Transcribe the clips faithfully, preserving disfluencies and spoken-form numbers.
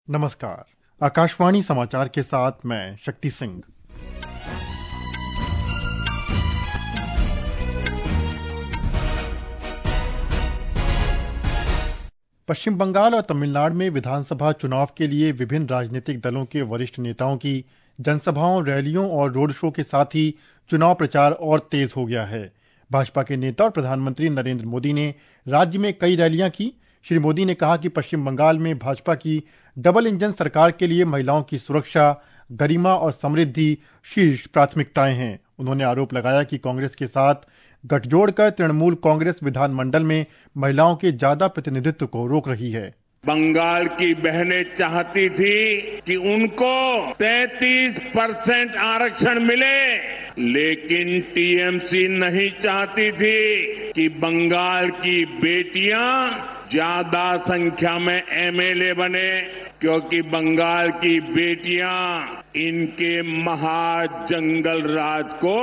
नमस्कार। आकाशवाणी समाचार के साथ मैं शक्ति सिंह। पश्चिम बंगाल और तमिलनाडु में विधानसभा चुनाव के लिए विभिन्न राजनीतिक दलों के वरिष्ठ नेताओं की जनसभाओं, रैलियों और रोड शो के साथ ही चुनाव प्रचार और तेज हो गया है। भाजपा के नेता और प्रधानमंत्री नरेंद्र मोदी ने राज्य में कई रैलियां की। श्री मोदी ने कहा कि पश्चिम बंगाल में भाजपा की डबल इंजन सरकार के लिए महिलाओं की सुरक्षा, गरिमा और समृद्धि शीर्ष प्राथमिकताएं हैं। उन्होंने आरोप लगाया कि कांग्रेस के साथ गठजोड़ कर तृणमूल कांग्रेस विधानमंडल में महिलाओं के ज्यादा प्रतिनिधित्व को रोक रही है। बंगाल की बहनें चाहती थी कि उनको तैंतीस परसेंट आरक्षण मिले, लेकिन टीएमसी नहीं चाहती थी कि बंगाल की बेटियां ज्यादा संख्या में एमएलए बने, क्योंकि बंगाल की बेटियां इनके महाजंगल राज को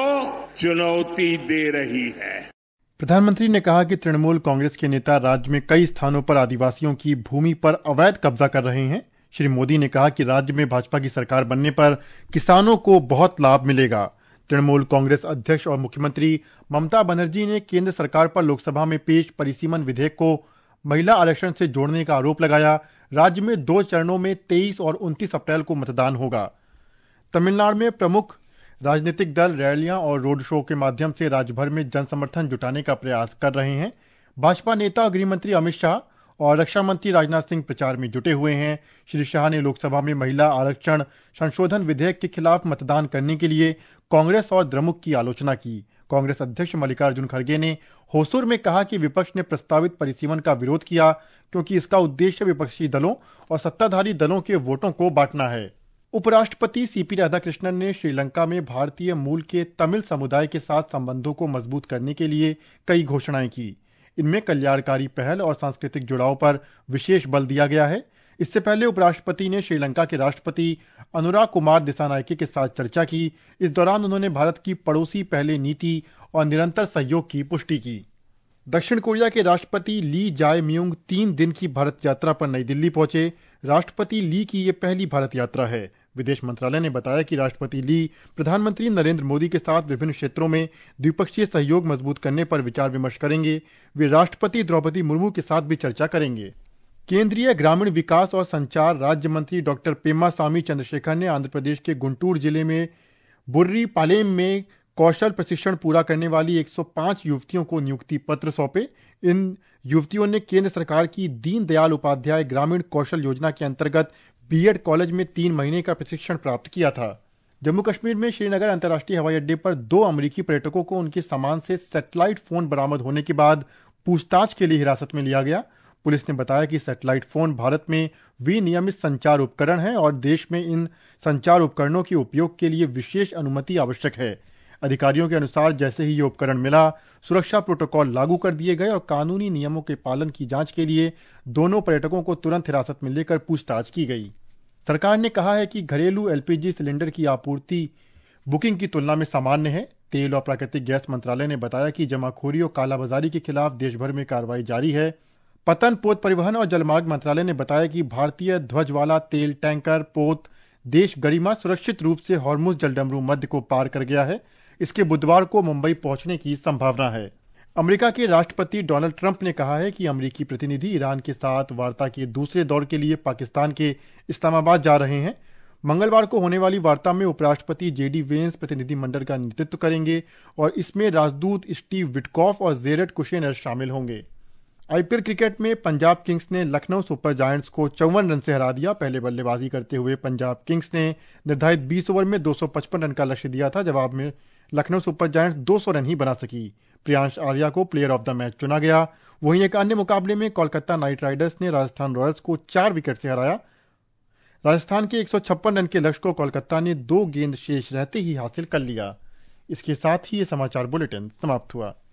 चुनौती दे रही है। प्रधानमंत्री ने कहा कि तृणमूल कांग्रेस के नेता राज्य में कई स्थानों पर आदिवासियों की भूमि पर अवैध कब्जा कर रहे हैं। श्री मोदी ने कहा कि राज्य में भाजपा की सरकार बनने पर किसानों को बहुत लाभ मिलेगा। तृणमूल कांग्रेस अध्यक्ष और मुख्यमंत्री ममता बनर्जी ने केंद्र सरकार पर लोकसभा में पेश परिसीमन विधेयक को महिला आरक्षण से जोड़ने का आरोप लगाया। राज्य में दो चरणों में तेईस और उनतीस अप्रैल को मतदान होगा। तमिलनाडु में प्रमुख राजनीतिक दल रैलियां और रोड शो के माध्यम से राज्य भर में जनसमर्थन जुटाने का प्रयास कर रहे हैं। भाजपा नेता और गृह मंत्री अमित शाह और रक्षा मंत्री राजनाथ सिंह प्रचार में जुटे हुए हैं। श्री शाह ने लोकसभा में महिला आरक्षण संशोधन विधेयक के खिलाफ मतदान करने के लिए कांग्रेस और द्रमुक की आलोचना की। कांग्रेस अध्यक्ष मल्लिकार्जुन खड़गे ने होसूर में कहा कि विपक्ष ने प्रस्तावित परिसीमन का विरोध किया, क्योंकि इसका उद्देश्य विपक्षी दलों और सत्ताधारी दलों के वोटों को बांटना है। उपराष्ट्रपति सीपी राधाकृष्णन ने श्रीलंका में भारतीय मूल के तमिल समुदाय के साथ संबंधों को मजबूत करने के लिए कई घोषणाएं की। इनमें कल्याणकारी पहल और सांस्कृतिक जुड़ाव पर विशेष बल दिया गया है। इससे पहले उपराष्ट्रपति ने श्रीलंका के राष्ट्रपति अनुराग कुमार दिसानायके के साथ चर्चा की। इस दौरान उन्होंने भारत की पड़ोसी पहले नीति और निरंतर सहयोग की पुष्टि की। दक्षिण कोरिया के राष्ट्रपति ली जाए म्यूंग तीन दिन की भारत यात्रा पर नई दिल्ली पहुंचे। राष्ट्रपति ली की ये पहली भारत यात्रा है। विदेश मंत्रालय ने बताया कि राष्ट्रपति ली प्रधानमंत्री नरेंद्र मोदी के साथ विभिन्न क्षेत्रों में द्विपक्षीय सहयोग मजबूत करने पर विचार विमर्श करेंगे। वे राष्ट्रपति द्रौपदी मुर्मू के साथ भी चर्चा करेंगे। केंद्रीय ग्रामीण विकास और संचार राज्य मंत्री डॉक्टर पेम्मा स्वामी चंद्रशेखर ने आंध्र प्रदेश के गुंटूर जिले में बुर्री पालेम में कौशल प्रशिक्षण पूरा करने वाली एक सौ पाँच युवतियों को नियुक्ति पत्र सौंपे। इन युवतियों ने केंद्र सरकार की दीनदयाल उपाध्याय ग्रामीण कौशल योजना के अंतर्गत बीएड कॉलेज में तीन महीने का प्रशिक्षण प्राप्त किया था। जम्मू कश्मीर में श्रीनगर अंतर्राष्ट्रीय हवाई अड्डे पर दो अमेरिकी पर्यटकों को उनके सामान से सैटेलाइट फोन बरामद होने के बाद पूछताछ के लिए हिरासत में लिया गया। पुलिस ने बताया कि सैटेलाइट फोन भारत में विनियमित संचार उपकरण है और देश में इन संचार उपकरणों के उपयोग के लिए विशेष अनुमति आवश्यक है। अधिकारियों के अनुसार जैसे ही ये उपकरण मिला, सुरक्षा प्रोटोकॉल लागू कर दिए गए और कानूनी नियमों के पालन की जांच के लिए दोनों पर्यटकों को तुरंत हिरासत में लेकर पूछताछ की गई। सरकार ने कहा है कि घरेलू एलपीजी सिलेंडर की आपूर्ति बुकिंग की तुलना में सामान्य है। तेल और प्राकृतिक गैस मंत्रालय ने बताया कि जमाखोरी और कालाबाजारी के खिलाफ देश भर में कार्रवाई जारी है। पतन, पोत परिवहन और जलमार्ग मंत्रालय ने बताया कि भारतीय ध्वज वाला तेल टैंकर पोत देश गरिमा सुरक्षित रूप से हॉर्मुज जलडमरू मध्य को पार कर गया है। इसके बुधवार को मुंबई पहुंचने की संभावना है। अमेरिका के राष्ट्रपति डोनाल्ड ट्रंप ने कहा है कि अमेरिकी प्रतिनिधि ईरान के साथ वार्ता के दूसरे दौर के लिए पाकिस्तान के इस्लामाबाद जा रहे हैं। मंगलवार को होने वाली वार्ता में उपराष्ट्रपति जेडी वेंस प्रतिनिधिमंडल का नेतृत्व करेंगे और इसमें राजदूत स्टीव विटकॉफ और जेरेड कुशनेर शामिल होंगे। आईपीएल क्रिकेट में पंजाब किंग्स ने लखनऊ सुपर जायंट्स को चौवन रन से हरा दिया। पहले बल्लेबाजी करते हुए पंजाब किंग्स ने निर्धारित बीस ओवर में दो सौ पचपन रन का लक्ष्य दिया था। जवाब में लखनऊ सुपर जायंट्स दो सौ रन ही बना सकी। प्रियांश आर्या को प्लेयर ऑफ द मैच चुना गया। वहीं एक अन्य मुकाबले में कोलकाता नाइट राइडर्स ने राजस्थान रॉयल्स को चार विकेट से हराया। राजस्थान के एक सौ छप्पन रन के लक्ष्य को कोलकाता ने दो गेंद शेष रहते ही हासिल कर लिया। इसके साथ ही ये समाचार बुलेटिन समाप्त हुआ।